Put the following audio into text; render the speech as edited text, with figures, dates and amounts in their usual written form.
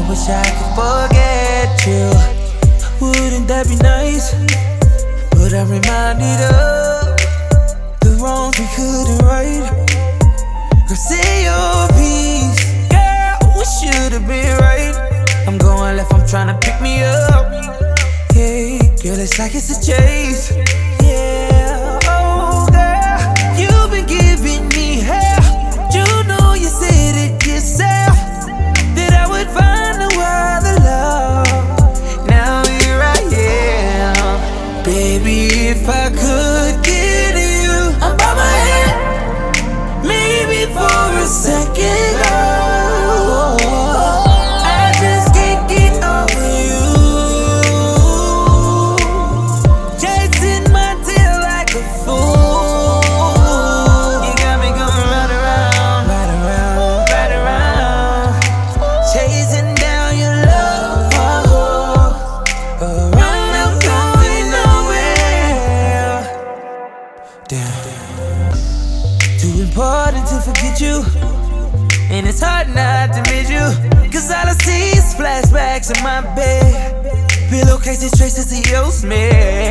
Wish I could forget you. Wouldn't that be nice? But I'm reminded of the wrongs we couldn't right. Girl, say your piece. Girl, we should've been right. I'm going left, I'm tryna pick me up. Yeah, girl, it's like it's a chase. Yeah, oh girl, you've been giving me hell. You know you said it yourself, that I would find a world of love. Now here I am. Baby, if I could get you, I'm by my head, maybe for a second. Oh, I just can't get over you. Chasing my tail like a fool. You got me going round and round, right around, right around. Chasing down your love, around, I'm going nowhere. Damn. Too important to forget you, and it's hard not to miss you. Cause all I see is flashbacks in my bed, pillowcases, traces of your smell.